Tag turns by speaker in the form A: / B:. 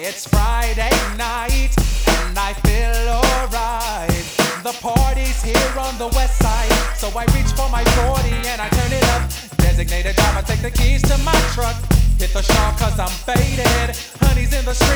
A: It's Friday night and I feel alright. The party's here on the west side, so I reach for my 40 and I turn it up. Designated driver, take the keys to my truck. Hit the shore cause I'm faded. Honey's in the street.